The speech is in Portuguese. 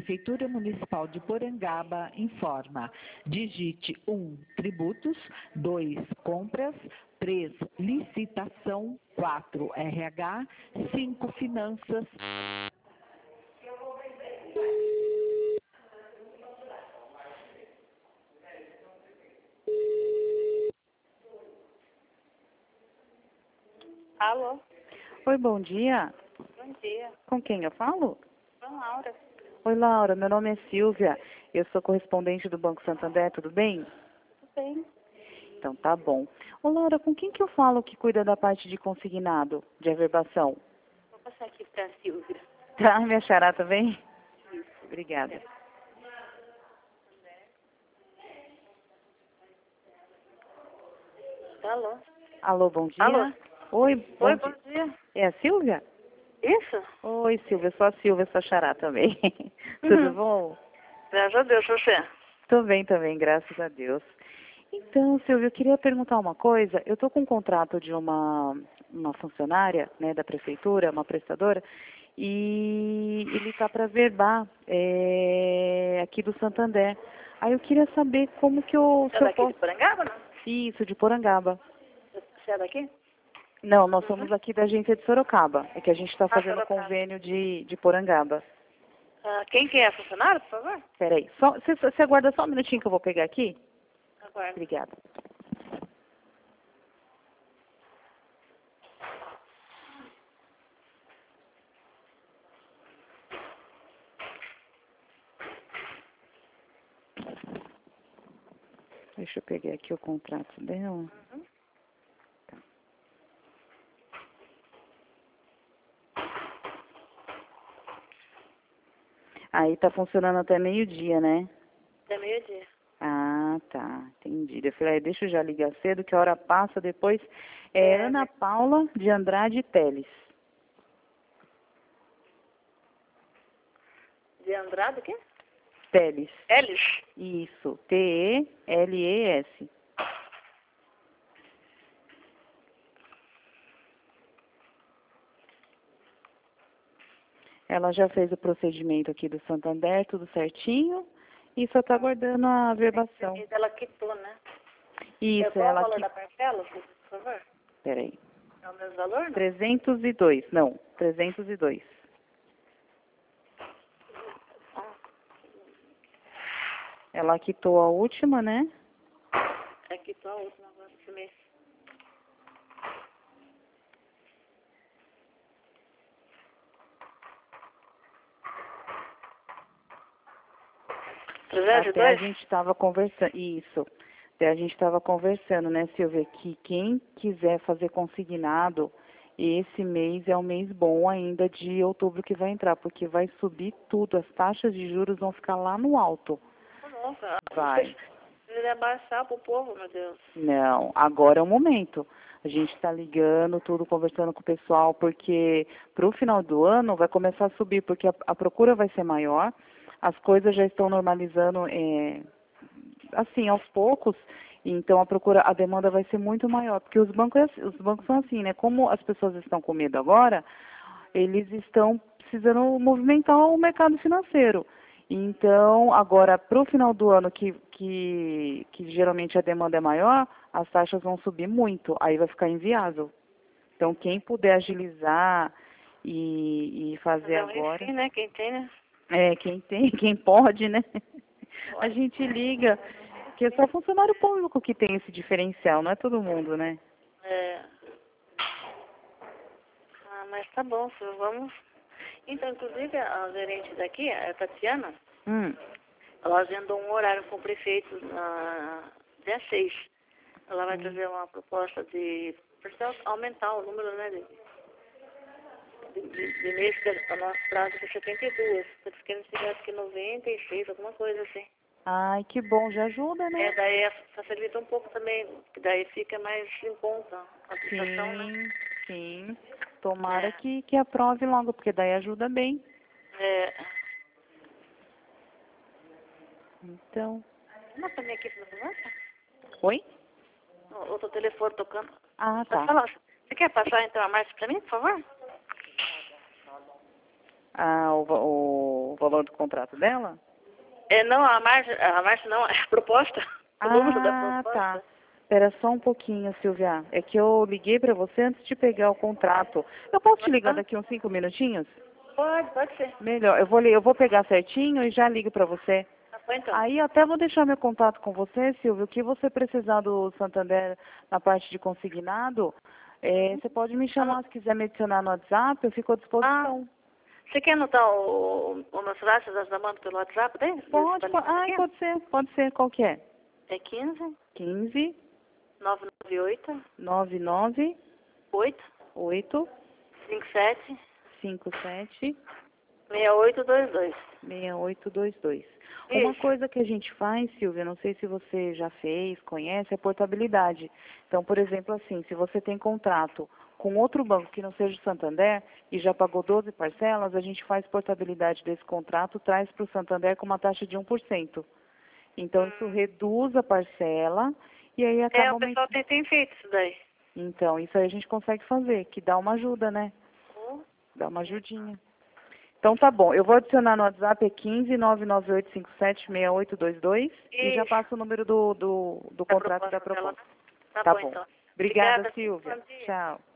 Prefeitura Municipal de Porangaba informa. Digite 1, tributos, 2, compras, 3, licitação, 4, RH, 5, finanças. Alô, Oi, bom dia. bom dia. Com quem eu falo? Sou Laura. Oi, Laura. Meu nome é Silvia. Eu sou correspondente do Banco Santander, tudo bem? Tudo bem? Então, tá bom. Ô, Laura, com quem que eu falo que cuida da parte de consignado, de averbação? Vou passar aqui para a Silvia. Tá, me achará também? Obrigada. Alô? Alô, bom dia. Alô? Oi, bom Oi, dia. bom dia. É a Silvia? Isso? Oi, Silvia. Sou a Silvia, sou a xará também. Tudo bom? Graças a Deus, você. Tô bem também, graças a Deus. Então, Silvia, eu queria perguntar uma coisa. Eu estou com um contrato de uma funcionária, né, da prefeitura, uma prestadora, e ele está para verbar aqui do Santander. Aí eu queria saber como que eu... Você é Se eu daqui de posso... Porangaba, não? Isso, de Porangaba. Você é daqui? Não, nós somos aqui da agência de Sorocaba. É que a gente está fazendo Sorocaba. convênio de Porangaba. Quem que é funcionário, por favor? Peraí, você aguarda só um minutinho que eu vou pegar aqui? Aguardo. Obrigada. Deixa eu pegar aqui o contrato dela. Tá. Aí tá funcionando até meio-dia, né? É meio-dia. Ah, tá. Entendi. Eu falei, deixa eu já ligar cedo, que a hora passa depois. É Ana Paula de Andrade Teles. De Andrade, o quê? Teles. Elis? Isso. T-E-L-E-S. Ela já fez o procedimento aqui do Santander, tudo certinho, e só está aguardando a averbação. E ela quitou, né? Isso, Qual é o ela valor aqui. da parcela, por favor? Peraí. É o mesmo valor, não? 302, não, 302. Ela quitou a última, né? É quitou a última agora desse mês. Até a gente estava conversando, isso. Até a gente estava conversando, né, Silvia, que quem quiser fazer consignado, esse mês é um mês bom ainda de outubro que vai entrar, porque vai subir tudo, as taxas de juros vão ficar lá no alto. Nossa, Vai. deveria abaixar pro povo, meu Deus. Não, agora é o momento. A gente está ligando, tudo, conversando com o pessoal, porque para o final do ano vai começar a subir, porque a procura vai ser maior, as coisas já estão normalizando, assim, aos poucos, então a demanda vai ser muito maior, porque os bancos são assim, né? Como as pessoas estão com medo agora, eles estão precisando movimentar o mercado financeiro. Então, agora, para o final do ano, que geralmente a demanda é maior, as taxas vão subir muito, aí vai ficar inviável. Então, quem puder agilizar e fazer agora... Enfim, né? Quem tem, né? Quem tem, quem pode, né? A gente liga, porque é só funcionário público que tem esse diferencial, não é todo mundo, né? Mas tá bom, senhor, vamos... Então, inclusive, a gerente daqui, a Tatiana, ela agendou um horário com o prefeito na dia 6. Ela vai trazer uma proposta de aumentar o número, né, de meses para nosso prazo de 72. Eles querem chegar acho que 96, alguma coisa assim. Ai, que bom, já ajuda, né? Daí facilita um pouco também, que daí fica mais em conta a prestação, né? Sim. Tomara que aprove logo, porque daí ajuda bem. Então. Mas também aqui na conversa? Oi? Outro telefone tocando. Ah, tá. Você quer passar então a Márcia para mim, por favor? Ah, o valor do contrato dela? Não, a Márcia não, é a proposta. O número da proposta. Tá. Espera só um pouquinho, Silvia. É que eu liguei para você antes de pegar o contrato. Eu posso te ligar daqui uns 5 minutinhos? Pode ser. Melhor. Eu vou pegar certinho e já ligo para você. Tá bom, então. Aí até vou deixar meu contato com você, Silvio. O que você precisar do Santander na parte de consignado, você pode me chamar se quiser me adicionar no WhatsApp, eu fico à disposição. Você quer anotar o meu celular, você já manda pelo WhatsApp dele? Pode ser. Qual que é? É 15 15 998 99 8 8 57 57 6822. 6822. Isso. Uma coisa que a gente faz, Silvia, não sei se você já fez, conhece, é portabilidade. Então, por exemplo, assim, se você tem contrato com outro banco que não seja o Santander e já pagou 12 parcelas, a gente faz portabilidade desse contrato, traz para o Santander com uma taxa de 1%. Então, isso reduz a parcela e aí acaba... O pessoal tem feito isso daí. Então, isso aí a gente consegue fazer, que dá uma ajuda, né? Dá uma ajudinha. Então tá bom, eu vou adicionar no WhatsApp, é 15 99857 6822 e já passo o número do contrato da proposta. Tá Tá bom, bom. então. Obrigada, Obrigada, Silvia. bom dia. Tchau.